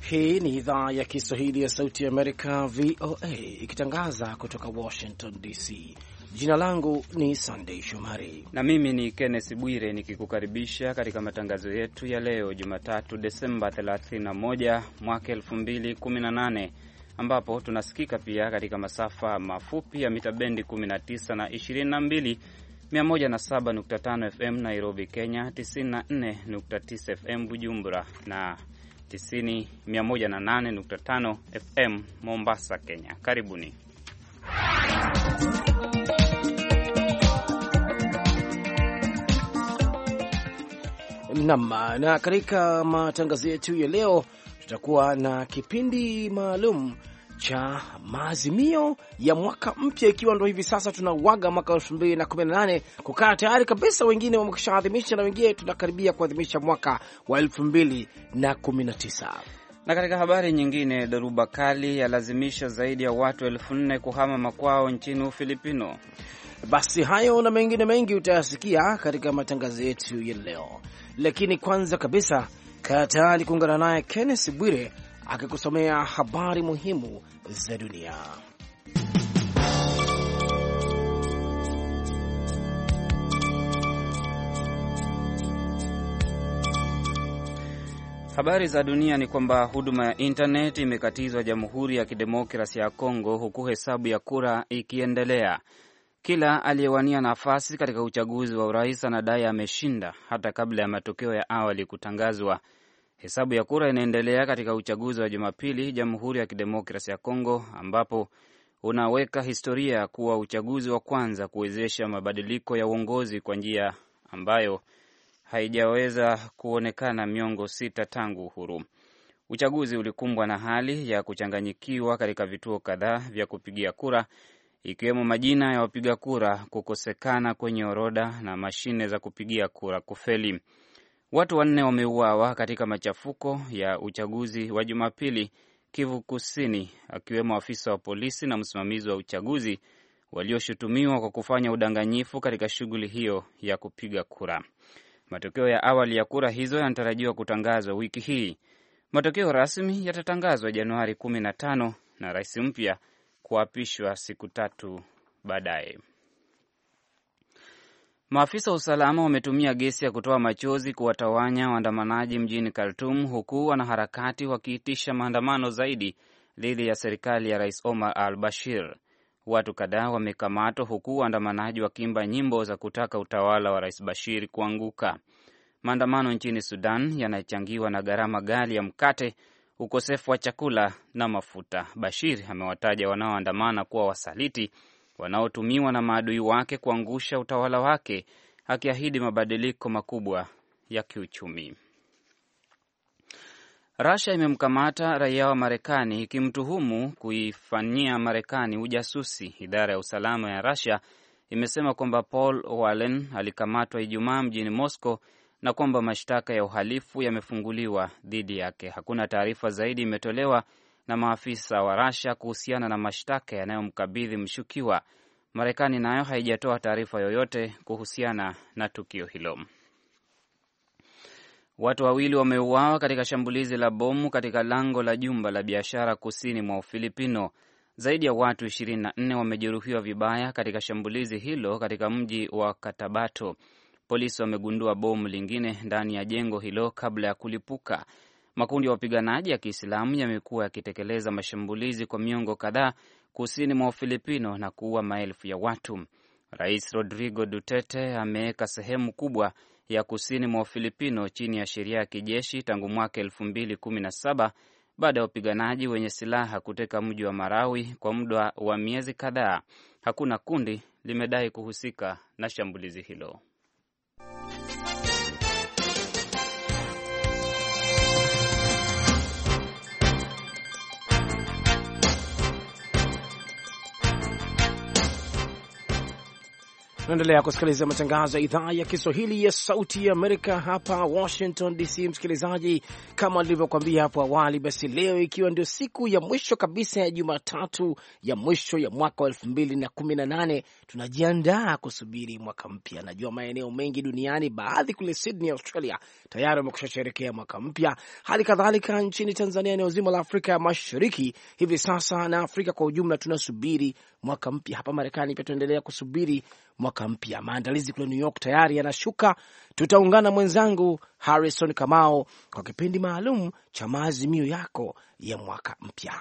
Hii ni idhaa ya Kiswahili ya Sauti ya Amerika, VOA, ikitangaza kutoka Washington DC. Jina langu ni Sunday Shomari na mimi ni Kenneth Bwire nikikukaribisha katika matangazo yetu ya leo Jumatatu Desemba 31 mwaka 2018, ambapo tunasikika pia katika masafa mafupi ya mita bendi 19 na 22, 107.5 FM Nairobi, Kenya, 94.9 FM Bujumbura na 108.5 FM Mombasa, Kenya. Karibuni. Na katika matangazo yetu ya leo tutakuwa na kipindi maalum cha maazimio ya mwaka mpya, ikiwa ndo hivi sasa tunauaga mwaka 2018 kukaa tayari kabisa. Wengine wameshaadhimisha na wengine tunakaribia kuadhimisha mwaka wa 2019. Na katika habari nyingine, dhoruba kali yalazimisha zaidi ya watu 4,000 kuhama makwao nchini Ufilipino. Basi hayo na mengine mengi utayasikia katika matangazo yetu ya leo, lakini kwanza kabisa kaa tayari kuungana naye Kenneth Bwire akikusomea habari muhimu za dunia. Habari za dunia ni kwamba huduma ya internet imekatizwa Jamhuri ya Kidemokrasia ya Kongo, huku hesabu ya kura ikiendelea. Kila aliyewania nafasi katika uchaguzi wa urais anadai ameshinda hata kabla ya matokeo ya awali kutangazwa. Hesabu ya kura inaendelea katika uchaguzi wa Jumapili Jamhuri ya Kidemokrasia ya Kongo, ambapo unaweka historia kuwa uchaguzi wa kwanza kuwezesha mabadiliko ya uongozi kwa njia ambayo haijaweza kuonekana miongo 6 tangu uhuru. Uchaguzi ulikumbwa na hali ya kuchanganyikiwa katika vituo kadhaa vya kupigia kura, ikiwemo majina ya wapiga kura kukosekana kwenye orodha na mashine za kupigia kura kufeli. Watu 4 wameuawa katika machafuko ya uchaguzi wa Jumapili Kivu Kusini, akiwemo afisa wa polisi na msimamizi wa uchaguzi walioshutumiwa kwa kufanya udanganyifu katika shughuli hiyo ya kupiga kura. Matokeo ya awali ya kura hizo yanatarajiwa kutangazwa wiki hii. Matokeo rasmi yatatangazwa Januari 15 na rais mpya kuapishwa siku 3 baadaye. Maafisa wa usalama wametumia gesi ya kutoa machozi kuwatawanya waandamanaji mjini Khartoum, huku wanaharakati wakiitisha maandamano zaidi dhidi ya serikali ya Rais Omar al-Bashir. Watu kadhaa wamekamatwa huku waandamanaji wakiimba nyimbo za kutaka utawala wa Rais Bashir kuanguka. Maandamano nchini Sudan yanachangiwa na gharama ghali ya mkate, ukosefu wa chakula na mafuta. Bashir amewataja wanaoandamana kuwa wasaliti wanaotumiwa na maadui wake kuangusha utawala wake, akiahidi mabadiliko makubwa ya kiuchumi. Russia imemkamata raia wa Marekani ikimtuhumu kuifanyia Marekani ujasusi. Idara ya usalama ya Russia imesema kwamba Paul Whelan alikamatwa Ijumaa mjini Moscow na kwamba mashtaka ya uhalifu yamefunguliwa dhidi yake. Hakuna taarifa zaidi imetolewa na maafisa wa Russia kuhusiana na mashtaka yanayomkabidhi mshukiwa. Marekani nayo haijatoa taarifa yoyote kuhusiana na tukio hilo. Watu 2 wameuawa katika shambulizi la bomu katika lango la jumba la biashara kusini mwa Ufilipino. Zaidi ya watu 24 wamejeruhiwa vibaya katika shambulizi hilo katika mji wa Cotabato. Polisi wamegundua bomu lingine ndani ya jengo hilo kabla ya kulipuka. Makundi ya wapiganaji ya Kiislamu yamekuwa yakitekeleza mashambulizi kwa miongo kadhaa kusini mwa Ufilipino na kuua maelfu ya watu. Rais Rodrigo Duterte ameweka sehemu kubwa ya kusini mwa Ufilipino chini ya sheria ya kijeshi tangu mwaka 2017 baada ya wapiganaji wenye silaha kuteka mji wa Marawi kwa muda wa miezi kadhaa. Hakuna kundi limedai kuhusika na shambulizi hilo. Tunaendelea kusikiliza matangazo ya idhaa ya Kiswahili ya Sauti ya Amerika hapa Washington DC. Msikilizaji, kama nilivyokuambia hapo awali, basi leo ikiwa ndio siku ya mwisho kabisa ya Jumatatu ya mwisho ya mwaka wa 2018, tunajiandaa kusubiri mwaka mpya. Najua maeneo mengi duniani, baadhi kule Sydney, Australia, tayari wamekushasherehekea mwaka mpya. Hali kadhalika nchini Tanzania, eneo zima la Afrika ya Mashariki hivi sasa na Afrika kwa ujumla tunasubiri mwaka mpya. Hapa Marekani pia tunaendelea kusubiri mwaka mpya. Maandalizi kule New York tayari yanashuka. Tutaungana mwenzangu Harrison Kamau kwa kipindi maalum cha maazimio yako ya mwaka mpya.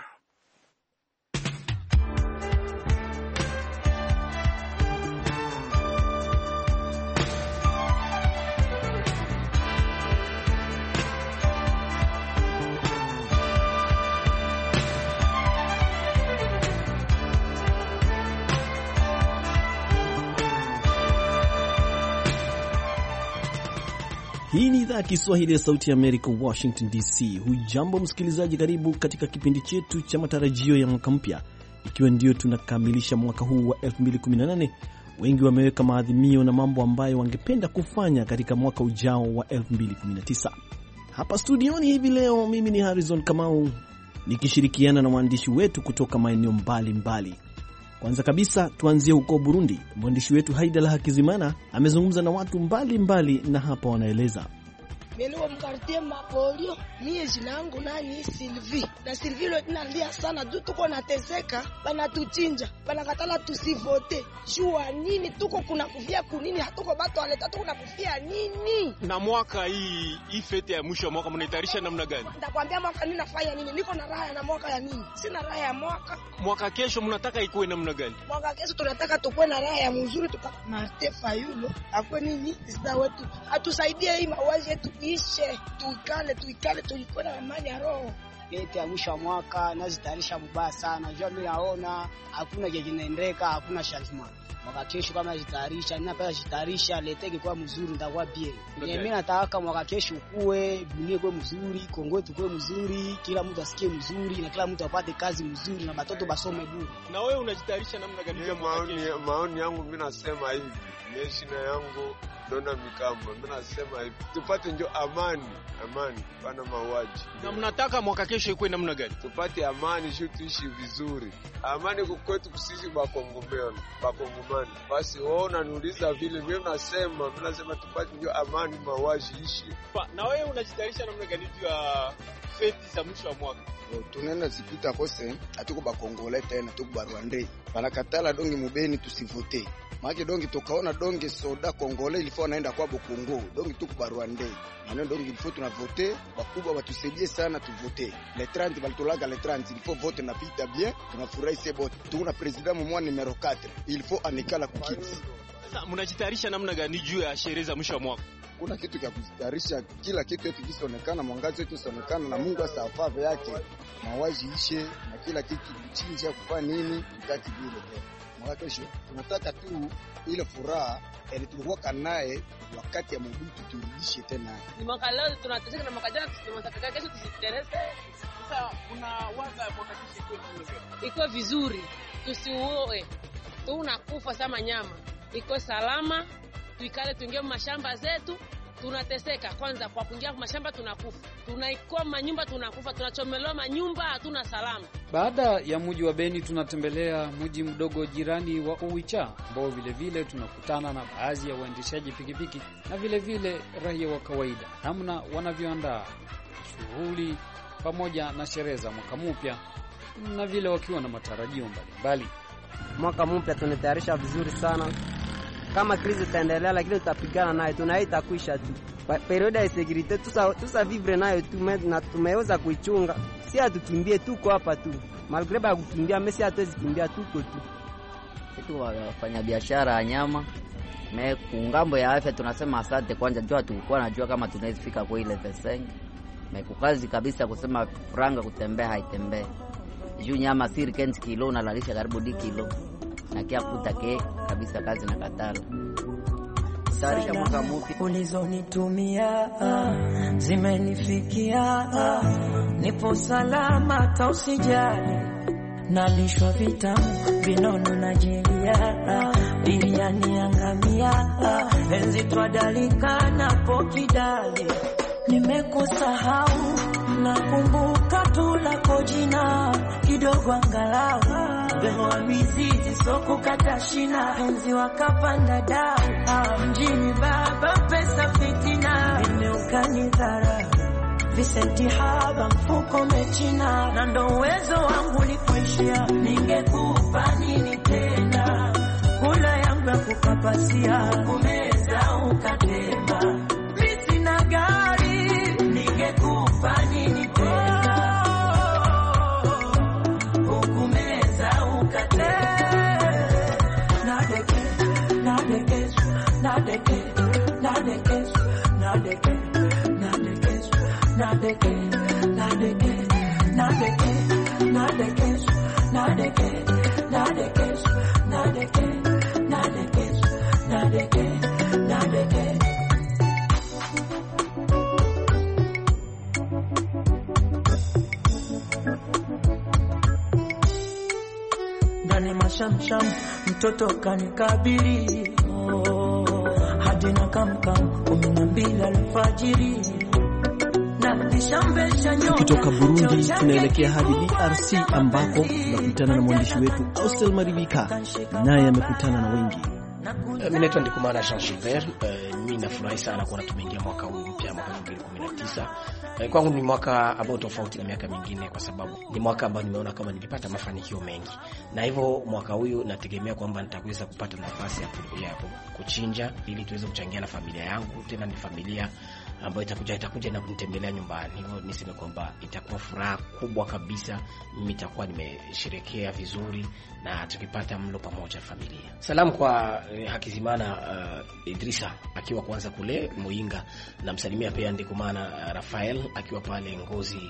Hii ni idhaa ya Kiswahili ya Sauti ya Amerika, Washington DC. Hujambo msikilizaji, karibu katika kipindi chetu cha matarajio ya mwaka mpya. Ikiwa ndio tunakamilisha mwaka huu wa 2018, wengi wameweka maadhimio na mambo ambayo wangependa kufanya katika mwaka ujao wa 2019. Hapa studioni hivi leo mimi ni Harrison Kamau nikishirikiana na waandishi wetu kutoka maeneo mbalimbali. Kwanza kabisa tuanzie huko Burundi. Mwandishi wetu Haidala Hakizimana amezungumza na watu mbalimbali na hapa wanaeleza. Melewa mkartie mapolio, mie jina yangu nani Sylvie. Na Sylvie lo tunalia sana juu tuko nateseka, banatuchinja, banakatala tusivote. Jua nini tuko kuna kufia kunini, hatuko bato aleta tuko na kufia nini? Na mwaka hii fete ya mwisho wa mwaka mnaitarisha namna gani? Nitakwambia mwaka nini nafanya nini? Niko na raha na mwaka ya nini? Sina raha ya mwaka. Mwaka kesho mnataka ikuwe namna gani? Mwaka kesho tunataka tukue na raha ya mzuri, Martin Fayulu akwe nini? Sasa wetu atusaidie hii mawazi yetu ishe, tuikale tulikuwa na amani ya roho. Fete ya mwisho wa mwaka nazitarisha mbaya sana. Jua mimi naona hakuna kinaendeka, hakuna changement. Mwaka kesho kama najitarisha, ninapenda jitarisha leteke kwa mzuri nitakuwa bien. Mimi nataka mwaka kesho ukue, dunia ikuwe mzuri, Kongo yetu ikuwe mzuri, kila mtu asikie mzuri na kila mtu apate kazi mzuri na watoto basome bure. Na wewe unajitarisha namna gani? Maoni yangu mimi nasema hivi. Jina yangu Dona Mikambo, mimi nasema hivi, tupate ndio amani pana mauaji. Na mnataka mwaka kesho ikuwe namna gani? Tupate amani, sio tuishi vizuri. Amani kwetu kusisi bakongomani. Basi wao unaniuliza vile, mimi nasema tupate ndio amani, mauaji ishi. Na wewe unajitarisha namna gani juu ya feti za mwisho wa mwaka? Tunaenda zipita kose, hatuko bakongole tena, tuko barwande. Banakatala dongi mubeni tusivote. Maana dongi tukaona dongi soda Kongole ilifo naenda kwa Bokongo. Dongi tuko barwande. Maana dongi ilifo tunavote, wakubwa watusaidie sana tuvote. Le 30 balitolaga le 30 ilifo vote na pita bien, tunafurahi sebo. Tuna president mwa numero 4. Ilifo anikala kukiti. Sasa mnajitayarisha namna gani juu ya sherehe za mwisho wa mwaka? Kuna kitu cha kujitayarisha, kila kitu yetu kisionekana, mwangazo wetu usionekana na Mungu asafave yake. Mawaji ishe na kila kitu kuchinja kufanya nini mtaki vile tena. Mwaka kesho tunataka tu ile furaha ile tulikuwa naye wakati ya Mobutu turudishe tena. Ni mwaka leo tunataka na mwaka jana tunataka kesho tusiterese. Sasa kuna waza mwaka kesho iko vizuri, tusiuoe. Tunakufa sama nyama. Iko salama, tuikale tuingie mashamba zetu. Tunateseka kwanza kwa kuingia kwa mashamba, tunakufa. Tunaikoa manyumba, tunakufa. Tunachomelewa manyumba, hatuna salama. Baada ya mji wa Beni tunatembelea mji mdogo jirani wa Uwicha, ambao vile vile tunakutana na baadhi ya waendeshaji pikipiki na vile vile raia wa kawaida, namna wanavyoandaa shughuli pamoja na sherehe za mwaka mpya na vile wakiwa na matarajio mbalimbali. Mwaka mpya tunatayarisha vizuri sana. Kama krizi itaendelea, lakini tutapigana nayo, tunaita kuisha tu. Periode ya security tusa vivre nayo tu, na tumeweza kuichunga. Si atukimbie, tuko hapa tu. Malgré ba kukimbia, mesi hatuwezi kimbia, tuko tu. Kitu wafanya biashara ya nyama, kungambo ya afya tunasema asante kwanza, jua tulikuwa najua kama tunaweza fika kwa ile level 5. Kukazi kabisa kusema franga kutembea haitembee. Juu nyama siri 10 kilo na lalisha karibu 10 kilo. Na kia kutake kabisa kazi na katala. Tarisha mwaka mpya ulizonitumia zimenifikia, nipo salama, tausijali nalishwa vitamu vinono na jelia, biriani angamia, enzi twadalika na pokidali. Nimekusahau, nakumbuka tu lako jina, kidogo angalau bewa mizizi soko kata shina, enzi wakapanda dau, mjini baba pesa fitina, imeukani Vicenti haba mfuko mechina, na ndo uwezo wangu likuishia. Ningekupa nini tena, kula yangu ya kukapasia, kumeza ukatema. Misi na gari, ningekupa nini tena, kumeza ukatema. Nadeke, nadeke, nadeke, nadeke, nadeke, nadeke, nadeke, nadeke, nadeke, nadeke, nadeke, nadeke, nadeke, nadeke, nadeke. Ndani mashamsham mtoto kanikabili, hadi na kamkam 12 alfajiri. Kutoka Burundi tunaelekea hadi DRC ambako tunakutana na mwandishi wetu Austel Maribika, naye amekutana na wengi. Mimi naitwa Ndikumana Jean Gilbert. Mimi nafurahi sana kuona tumeingia mwaka huu mpya, mwaka 2019. Kwangu ni mwaka ambao tofauti na miaka mingine kwa sababu ni mwaka ambao nimeona kama nilipata mafanikio mengi. Na hivyo mwaka huu nategemea kwamba nitaweza kupata nafasi ya kuchinja ili tuweze kuchangia na familia yangu. Tena ni familia ambayo itakuja na kunitembelea nyumbani. Hivyo niseme kwamba itakuwa furaha kubwa kabisa. Mimi nitakuwa nimesherehekea vizuri na tukipata mlo pamoja familia. Salamu kwa Hakizimana Idrisa akiwa kwanza kule Muinga, na msalimia pia Ndikumana Rafael akiwa pale Ngozi,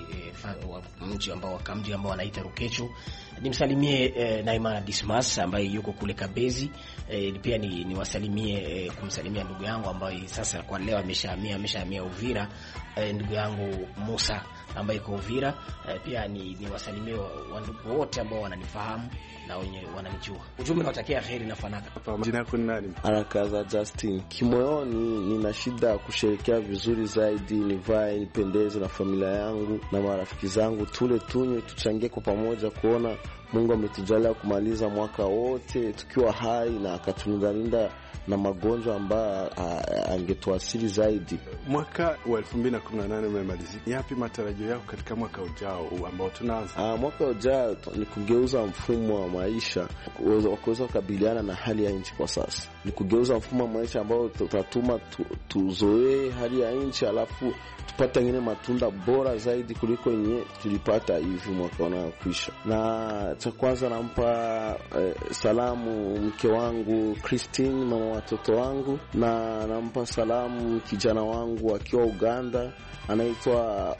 mji ambao wanaita Rukecho. Nimsalimie Naimana Dismas ambaye yuko kule Kabezi. Pia niwasalimie kumsalimia ndugu yangu ambaye sasa kwa leo ameshahamia Uvira, ndugu yangu Musa ambaye yuko Uvira. Pia niwasalimie wandugu wote ambao wananifahamu na wenye wananijua. Ujumbe nawatakia heri na fanaka. Jina lako ni nani? Anakaza Justin. Kimoyoni nina shida kusherehekea vizuri zaidi, nivae nipendeze na familia yangu na marafiki zangu, tule tunywe tuchangie kwa pamoja kuona Mungu ametujalia kumaliza mwaka wote tukiwa hai na akatulinda na magonjwa ambayo angetuasili zaidi. Mwaka wa 2018 umemalizika. Yapi matarajio yako katika mwaka ujao ambao tunaanza? Mwaka ujao ni kugeuza mfumo wa maisha, kuweza kukabiliana na hali ya nchi kwa sasa. Ni kugeuza mfumo wa maisha ambao tutatuma tuzoee hali ya nchi, alafu tupata ngine matunda bora zaidi kuliko yenye tulipata hivi mwaka unaokwisha. Na cha kwanza nampa salamu mke wangu Christine, mama watoto wangu, na nampa salamu kijana wangu akiwa Uganda anaitwa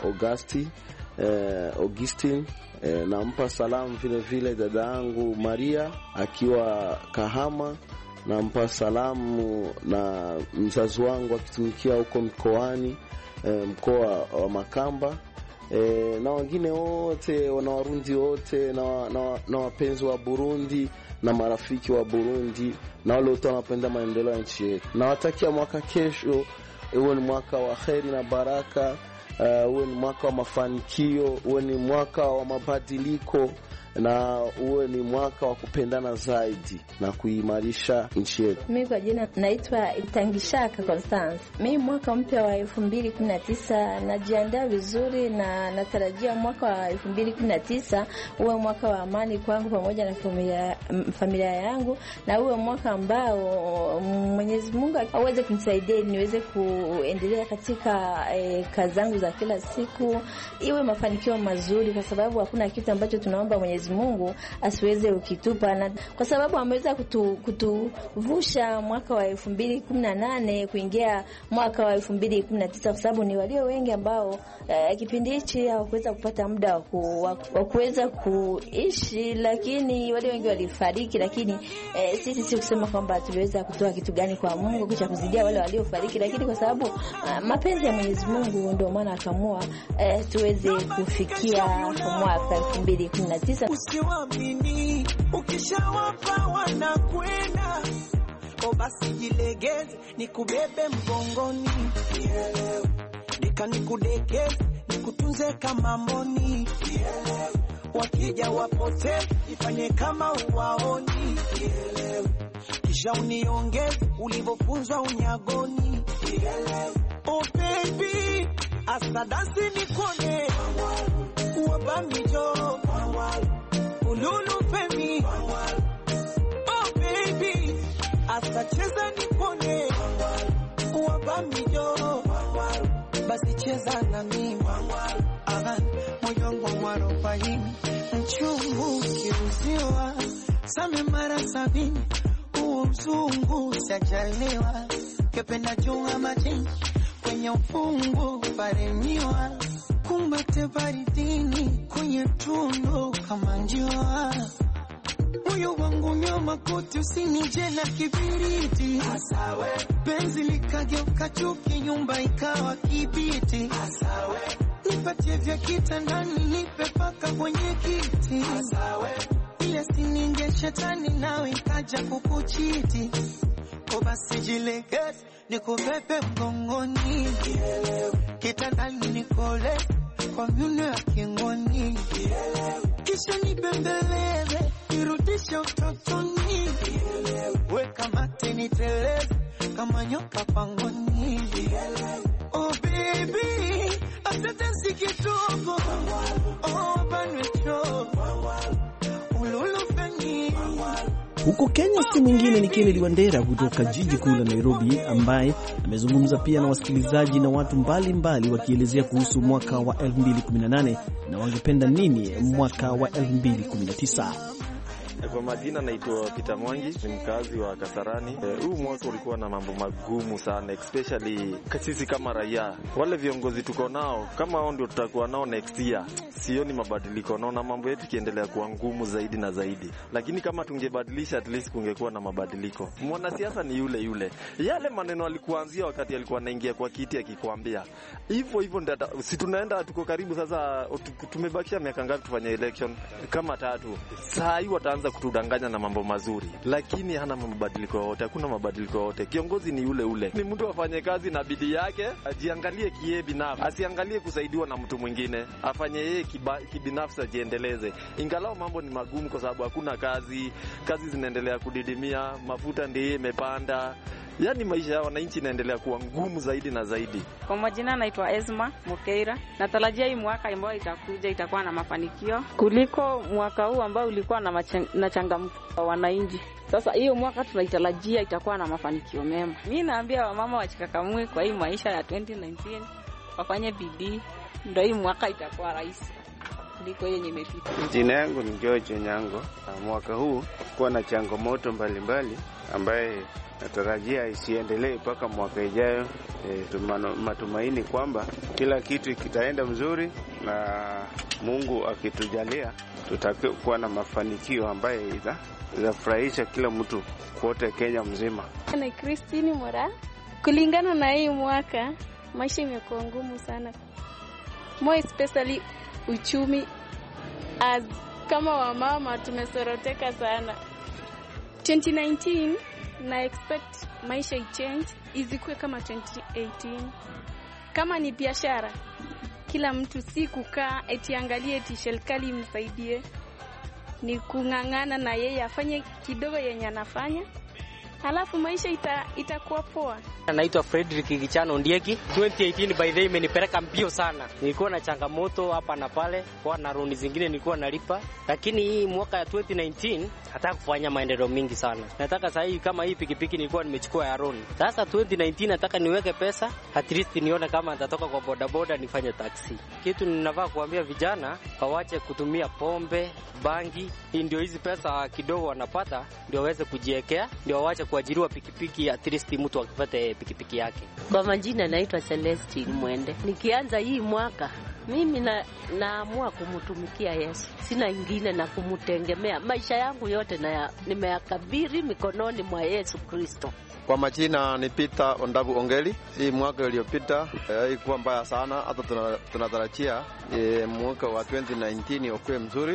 Augustine. Nampa salamu vile dada yangu Maria akiwa Kahama. Nampa salamu na mzazi wangu akitumikia huko mkoani, mkoa wa Makamba. Na wengine wote, na Warundi wote, na wapenzi wa Burundi na marafiki wa Burundi na wale wote wanapenda maendeleo ya nchi yetu. Nawatakia mwaka kesho uwe ni mwaka wa kheri na baraka, uwe ni mwaka wa mafanikio, uwe ni mwaka wa mabadiliko, na uwe ni mwaka wa kupendana zaidi na kuimarisha nchi yetu. Mimi kwa jina naitwa Itangishaka Constance. Mimi mwaka mpya wa 2019 najiandaa vizuri na natarajia mwaka wa 2019 uwe mwaka wa amani kwangu pamoja na familia yangu, na uwe mwaka ambao Mwenyezi Mungu aweze kunisaidia niweze kuendelea katika kazi zangu za kila siku, iwe mafanikio mazuri, kwa sababu hakuna kitu ambacho tunaomba Mwenyezi Mungu asiweze ukitupa, na kwa sababu ameweza kutuvusha mwaka wa 2018 kuingia mwaka wa 2019, kwa sababu ni walio wengi ambao kipindi hichi hawakuweza kupata muda wa kuweza kuishi, lakini walio wengi walifariki. Lakini sisi si kusema kwamba tuliweza kutoa kitu gani kwa Mungu kisha kuzidia wale waliofariki, lakini kwa sababu mapenzi ya Mwenyezi Mungu ndio maana akamua tuweze kufikia mwaka 2019. Usiwaamini, ukishawapa wanakwenda. O basi jilegeze, nikubebe mgongoni. Nikudekeze, nikutunze kama mboni. Wakija wapote, ifanye kama uwaoni. Kisha uniongeze, ulivofunzwa unyagoni. Oh baby, asadasi nikone. Uwabamijo, ululu femi. Oh baby, asacheza nikone. Uwabamijo, basi cheza na mimi. Moyo wangu warobaini, mchungu kiuziwa. Same mara 70, uo mzungu sajaliwa. Kependa junga majini, kwenye ufungu paremiwa. Kumbate baridini, kwenye tundu kama njua. Moyo wangu nyoma kote, usinije na kibiriti. Asawe penzi likageuka chuki, nyumba ikawa kibiti. Asawe nipatie vya kitandani, nipe paka kwenye kiti. Asawe ile sininge shetani, nawe ikaja kukuchiti. O basi jilegeze, nikubebe mgongoni. Kitandani nikole, kwa miuno ya kingoni. Kisha nibembeleze, nirudishe utotoni. Weka mate niteleze, kama nyoka pangoni. Oh baby, asante kidogo. Oh banwecho, ululu feni. Huko Kenya si mwingine ni Kennedy Wandera kutoka jiji kuu la Nairobi, ambaye amezungumza pia na wasikilizaji na watu mbalimbali wakielezea kuhusu mwaka wa 2018 na wangependa nini mwaka wa 2019. Kwa majina naitwa Peter Mwangi, ni mkazi wa Kasarani. Huu mwaka ulikuwa na mambo magumu sana, especially sisi kama raia. Wale viongozi tuko nao, kama hao ndio tutakuwa nao next year, sioni mabadiliko. Naona mambo yetu kiendelea kuwa ngumu zaidi na zaidi. Lakini kama tungebadilisha, at least kungekuwa na mabadiliko. Mwanasiasa ni yule yule. Yale maneno alikuanzia wakati alikuwa anaingia kwa kiti akikwambia. Hivyo ndio si tunaenda, tuko karibu sasa, tumebakisha miaka ngapi tufanye election? Kama 3. Saa hii wataanza kutudanganya na mambo mazuri, lakini hana mabadiliko yote. Hakuna mabadiliko yote. Kiongozi ni yule ule. Ni mtu afanye kazi na bidii yake, ajiangalie kiye binafsi, asiangalie kusaidiwa na mtu mwingine. Afanye yeye kibinafsi, ajiendeleze. Ingalao mambo ni magumu kwa sababu hakuna kazi zinaendelea kudidimia, mafuta ndiye imepanda. Yaani maisha ya wananchi inaendelea kuwa ngumu zaidi na zaidi. Kwa majina naitwa Esma Mukeira. Natarajia hii mwaka ambao itakuja itakuwa na mafanikio kuliko mwaka huu ambao ulikuwa na changamoto wananchi. Sasa hiyo mwaka tunaitarajia itakuwa na mafanikio mema. Mimi naambia wamama wachikakamue kwa hii maisha ya 2019, wafanye bidii, ndio hii mwaka itakuwa rahisi kuliko yenye imepita. Jina yangu ni George Nyango. Mwaka huu kuwa na changamoto mbalimbali ambaye natarajia isiendelee mpaka mwaka ijayo. Matumaini kwamba kila kitu kitaenda mzuri na Mungu akitujalia tutakuwa na mafanikio ambaye itafurahisha kila mtu kote Kenya mzima. Na Christine Mora, kulingana na hii mwaka maisha imekuwa ngumu sana. More especially uchumi, as kama wamama tumesoroteka sana. 2019 na expect maisha i-change izikuwe kama 2018. Kama ni biashara, kila mtu si kukaa eti angalie eti serikali imsaidie, ni kung'ang'ana na yeye afanye kidogo yenye anafanya, halafu maisha itakuwa poa. Naitwa Frederick Gichano Ndieki. 2018 by the way imenipeleka mbio sana. Nilikuwa na changamoto hapa na pale, kwa na loan zingine nilikuwa nalipa, lakini hii mwaka ya 2019 nataka kufanya maendeleo mingi sana. Nataka sasa hii kama hii pikipiki nilikuwa nimechukua ya loan. Sasa 2019 nataka niweke pesa, at least nione kama nitatoka kwa bodaboda nifanye taxi. Kitu ninafaa kuambia vijana waache kutumia pombe, bangi. Hii ndio hizi pesa kidogo wanapata ndio waweze kujiwekea, ndio waache kuajiriwa pikipiki, at least mtu akipate pikipiki yake. Kwa majina naitwa Celestine Mwende. Nikianza hii mwaka mimi naamua kumtumikia Yesu. Sina ingine na kumtegemea. Maisha yangu yote nimeyakabidhi mikononi mwa Yesu Kristo. Kwa majina ni Peter Ondabu Ongeli. Hii mwaka iliyopita haikuwa mbaya sana, hata tunatarajia mwaka wa 2019 ukue mzuri.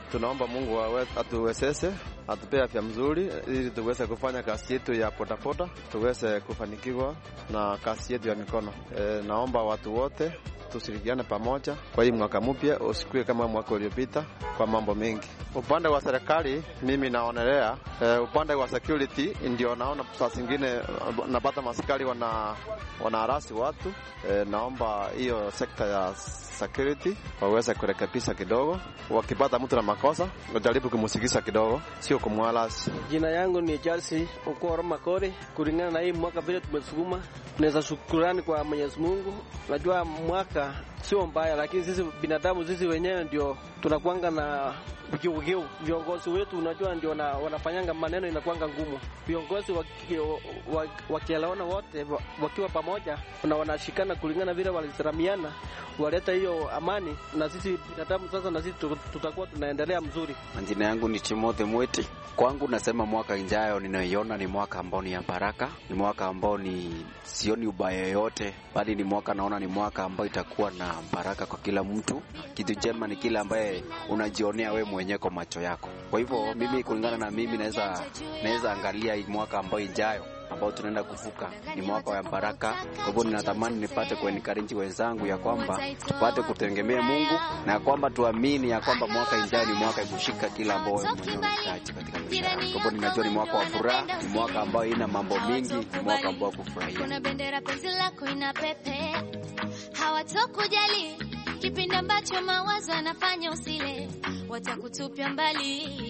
tunaomba Mungu atuwezeshe, atupe afya mzuri ili tuweze kufanya kazi yetu ya potapota, tuweze kufanikiwa na kazi yetu ya mikono. Naomba watu wote tushirikiane pamoja kwa hii mwaka mpya, usikue kama mwaka uliopita kwa mambo mengi. Upande wa serikali mimi naonelea upande wa security ndio naona saa zingine napata maskari wanaharasi watu. Naomba hiyo sekta ya security waweze kurekebisha kidogo. Wakipata mtu na makosa wajaribu kumsikisa kidogo, sio kumwalasi. Jina yangu ni Chelsea Okoro Makore. Kulingana na hii mwaka vile tumesukuma, tunaweza shukrani kwa Mwenyezi Mungu. Najua mwaka sio mbaya, lakini sisi binadamu sisi wenyewe ndio tunakuanga na ukiugeu. Viongozi wetu unajua ndio wanafanyanga maneno inakuanga ngumu. Viongozi wakielewana wote wakiwa pamoja na wanashikana kulingana vile walisalamiana, waleta hiyo amani, na sisi binadamu sasa na sisi tutakuwa tunaendelea mzuri. Majina yangu ni Timothy Mweti. Kwangu nasema mwaka injayo ninaiona ni mwaka ambao ni ya baraka, ni mwaka ambao ni sioni ubaya yoyote, bali ni mwaka naona ni mwaka ambao itakuwa na baraka kwa kila mtu. Kitu chema ni kile ambaye unajionea wewe mwenyewe kwa macho yako. Kwa hivyo mimi kulingana na mimi naweza angalia hii mwaka ambao ijayo ambao tunaenda kuvuka ni mwaka wa baraka. Kwa hivyo ninatamani nipate kuencourage wenzangu ya kwamba tupate kutegemea Mungu na ya kwamba tuamini ya kwamba mwaka ijayo ni mwaka kushika kila ambao wewe mwenyewe unahitaji katika maisha yako. Kwa hivyo ninajua ni mwaka wa furaha, ni mwaka ambao ina mambo mengi, ni mwaka ambao kufurahia. Kuna bendera penzi lako inapepe, hawatokujali kipindi ambacho mawazo yanafanya usile, watakutupia mbali.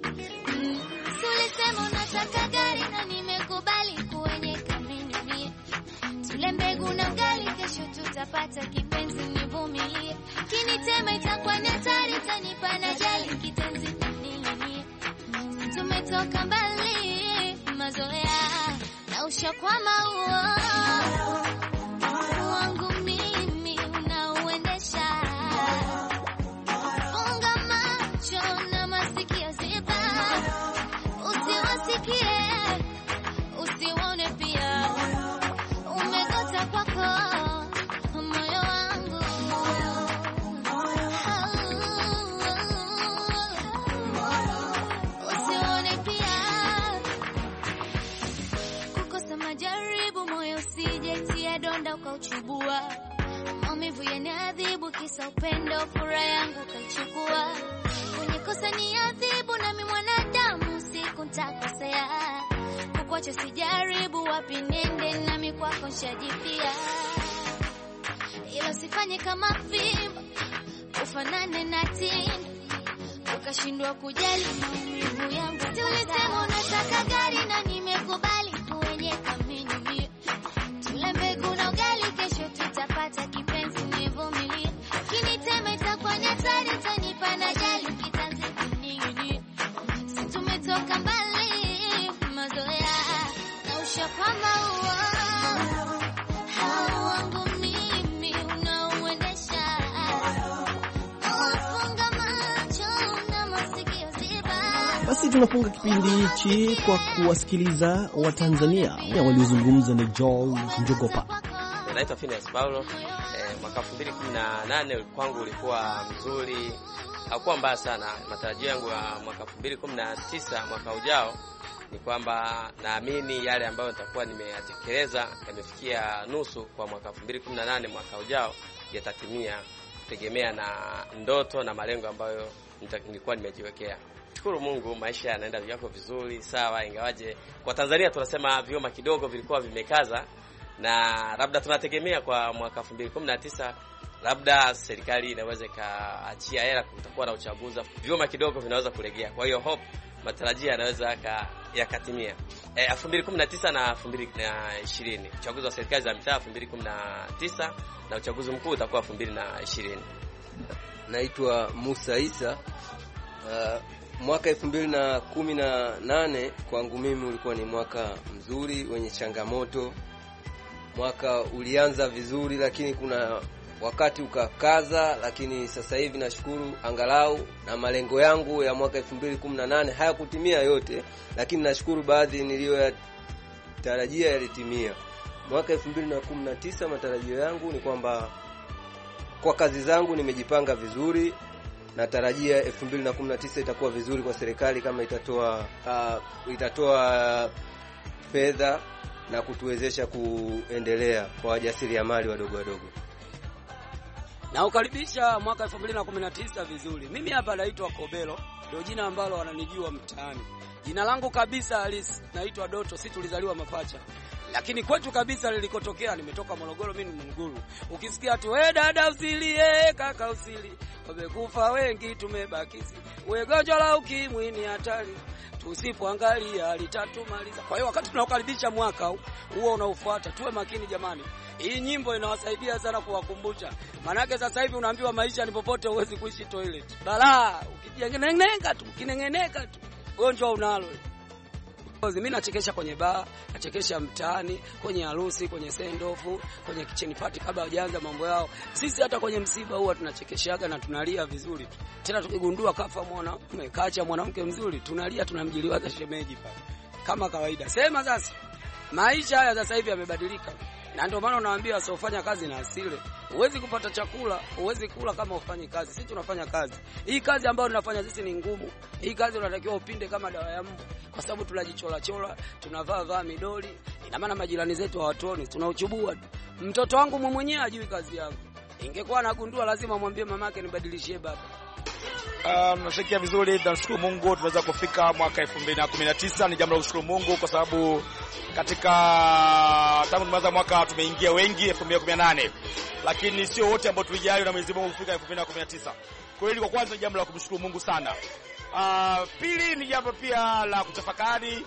Tulisema unataka gari na nimekubali kuenyeka mimi. Tule mbegu na ugali, kesho tutapata kipenzi, nivumilie. Kinitema itakuwa ni hatari, tanipa na jali kitenzi nini. Tumetoka mbali, mazoea na ushakwama huo wangu mimi unaoendesha. Funga macho na masikio ziba, usiwasikie, usiwaone pia. Umegota kwako moyo wangu, usiwaone pia. Kukosa majaribu, moyo usijetia donda ukauchubua. Maumivu yaniadhibu, kisa upendo, furaha yangu ukaichukua. Kunikosa ni adhibu, nami mwanadamu siku nitakosea. Kukuacha sijaribu, wapi nende, nami kwako nishajipia. Ila usifanye kama fimbo, ufanane na tini, ukashindwa kujali maumivu yangu. Tulisema unataka gari na nimekubali kuenyeka mimi. Tule mbegu na ugali, kesho tutapata kipenzi, nivumilie. Kinitema itakuwa ni hatari, tanipa na jali kitanzi nini. Si tumetoka mbali, mazoea na ushakwama huo wangu mimi unaoendesha. Funga macho na masikio ziba. Basi tunafunga kipindi hichi kwa kuwasikiliza Watanzania waliozungumza na Joel Njogopa. Naitwa Phineas Paulo. Mwaka 2018 kwangu ulikuwa mzuri, haukuwa mbaya sana. Matarajio yangu ya mwaka 2019 mwaka ujao ni kwamba naamini yale ambayo nitakuwa nimeyatekeleza yamefikia nusu kwa mwaka 2018 mwaka ujao yatatimia, kutegemea na ndoto na malengo ambayo nilikuwa nimejiwekea. Shukuru Mungu, maisha yanaenda vyako vizuri, sawa, ingawaje kwa Tanzania tunasema vyoma kidogo vilikuwa vimekaza, na labda tunategemea kwa mwaka 2019 labda serikali inaweza kaachia hela, kutakuwa na uchaguzi, vyoma kidogo vinaweza kulegea. Kwa hiyo hope matarajio yanaweza yakatimia 2019 na 2020. Uchaguzi wa serikali za mitaa 2019 na uchaguzi mkuu utakuwa 2020. Naitwa Musa Isa. Mwaka 2018 kwangu mimi ulikuwa ni mwaka mzuri wenye changamoto. Mwaka ulianza vizuri, lakini kuna wakati ukakaza, lakini sasa hivi nashukuru angalau na malengo yangu ya mwaka 2018 hayakutimia yote, lakini nashukuru baadhi niliyotarajia yalitimia. Mwaka 2019 matarajio yangu ni kwamba kwa kazi zangu nimejipanga vizuri, natarajia 2019 itakuwa vizuri kwa serikali kama itatoa fedha na kutuwezesha kuendelea kwa wajasiriamali wadogo wadogo. Na ukaribisha mwaka 2019 vizuri. Mimi hapa naitwa Kobelo, ndio jina ambalo wananijua mtaani. Jina langu kabisa halisi naitwa Doto, si tulizaliwa mapacha. Lakini kwetu kabisa lilikotokea, nimetoka Morogoro, mimi ni Mnguru. Ukisikia tu dada usilie, kaka usilie, wamekufa wengi tumebakizi, ugonjwa la ukimwi ni hatari, tusipoangalia litatumaliza. Kwa hiyo wakati tunaokaribisha mwaka huo unaofuata, tuwe makini jamani. Hii nyimbo inawasaidia sana kuwakumbusha. Manake sasa hivi unaambiwa maisha ni popote, huwezi kuishi toilet. Balaa, ukijengeneka tu, ukinengeneka tu, gonjwa unalo. Mimi nachekesha kwenye bar, nachekesha mtaani, kwenye harusi, kwenye sendofu, kwenye kitchen party kabla hajaanza mambo yao. Sisi hata kwenye msiba huwa tunachekeshaga na tunalia vizuri tu. Tena tukigundua kafa mwanaume, kaacha mwanamke mzuri, tunalia, tunamjiliwaza shemeji pale. Kama kawaida. Sema sasa, maisha haya sasa hivi yamebadilika. Na ndio maana unawaambia wasiofanya kazi na asile. Huwezi kupata chakula, huwezi kula kama ufanye kazi. Sisi tunafanya kazi. Hii kazi ambayo tunafanya sisi ni ngumu. Hii kazi unatakiwa upinde kama dawa ya mbu, kwa sababu tunajichola chola, tunavaa midoli. Ina maana majirani zetu hawatuoni, tunauchubua tu. Mtoto wangu mwenyewe hajui kazi yangu. Ingekuwa anagundua lazima mwambie mamake nibadilishie baba. Tunashikia vizuri, tunashukuru Mungu tunaweza kufika mwaka 2019. Ni jambo la kushukuru Mungu kwa sababu katika tangu tumeanza mwaka tumeingia wengi 2018. Lakini sio wote ambao tulijali na Mwenyezi Mungu kufika 2019. Kwa hiyo kwa kwanza ni jambo la kumshukuru Mungu sana. Pili ni jambo pia la kutafakari.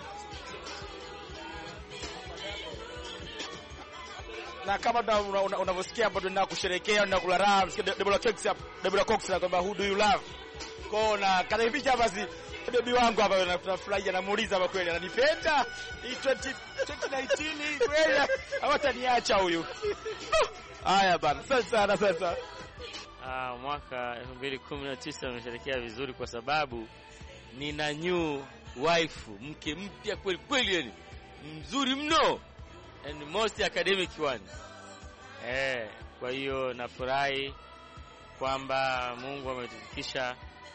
Na kama unavyosikia hapo tunataka kusherehekea na kula raha, msikia Deborah Cox na kwamba who do you love? Kona kana picha basi baby wangu hapa tunafurahia, namuuliza hapa kweli ananipenda hii 2019 kweli hawataniacha huyu. Haya bana, sasa mwaka 2019 umesherehekea vizuri kwa sababu nina new wife, mke mpya kweli kweli, yani mzuri mno and most academic one. Kwa hiyo nafurahi kwamba Mungu ametufikisha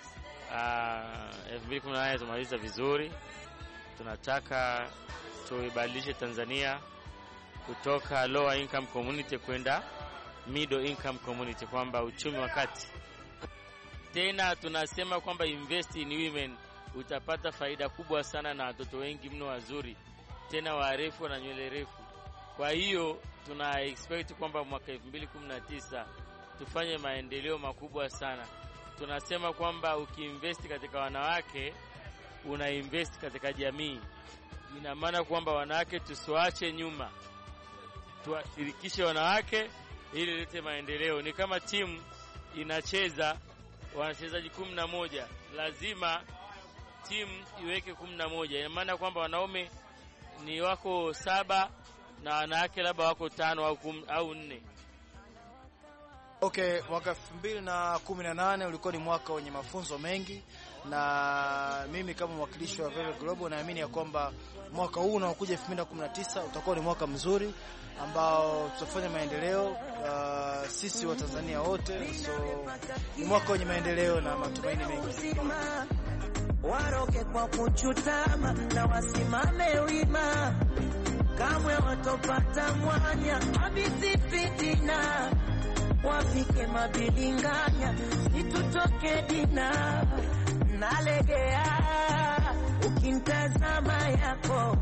2018 tumaliza vizuri. Tunataka tuibadilishe Tanzania kutoka lower income community kwenda middle income community, kwamba uchumi wa kati. Tena tunasema kwamba invest in women, utapata faida kubwa sana na watoto wengi mno wazuri, tena warefu na nywele refu. Kwa hiyo tuna expect kwamba mwaka 2019 tufanye maendeleo makubwa sana. Tunasema kwamba ukiinvest katika wanawake una invest katika jamii. Ina maana kwamba wanawake tusiwache nyuma, tuwashirikishe wanawake ili lete maendeleo. Ni kama timu inacheza wanachezaji 11, lazima timu iweke 11. Ina maana kwamba wanaume ni wako 7 na wanawake labda wako 5 au 4. Okay, mwaka 2018 ulikuwa ni mwaka wenye mafunzo mengi, na mimi kama mwakilishi wa Velvet Global naamini ya kwamba mwaka huu unaokuja 2019 utakuwa ni mwaka mzuri ambao tutafanya maendeleo sisi wa Tanzania wote. So ni mwaka wenye maendeleo na matumaini mengi. Waroke kwa kuchutama na wasimame wima, kamwe watopata mwanya mabisi fitina, wafike mabilinganya situtoke dina. Nalegea ukintazama yako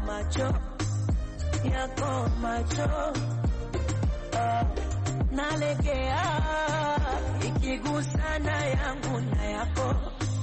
macho nalegea ikigusana yangu na yako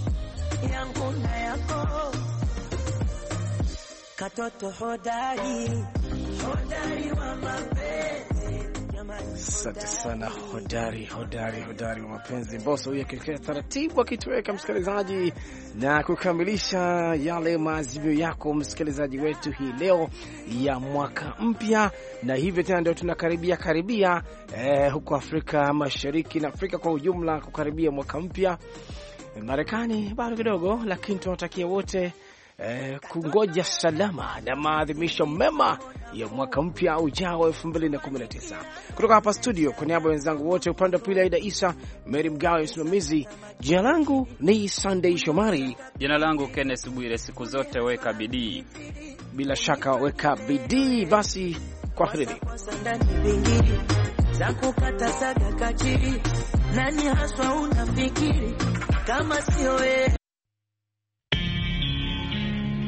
katoto hodari wa mapenzi. Asante sana, hodari wa mapenzi. Mbosso huyu akielekea taratibu akituweka msikilizaji na kukamilisha yale maazimio yako msikilizaji wetu hii leo ya mwaka mpya. Na hivyo tena ndio tunakaribia huko Afrika Mashariki na Afrika kwa ujumla kukaribia mwaka mpya. Marekani bado kidogo, lakini tunawatakia wote kungoja salama na maadhimisho mema ya mwaka mpya ujao 2019. Kutoka hapa studio, kwa niaba ya wenzangu wote, upande wa pili Aida Isa, Mary Mgawe msimamizi, jina langu ni Sunday Shomari. Jina langu Kenneth Bwire. Siku zote weka bidii. Bila shaka weka bidii. Basi kwa heri. Za kukata saga kachiri, nani haswa unafikiri kama sio wewe?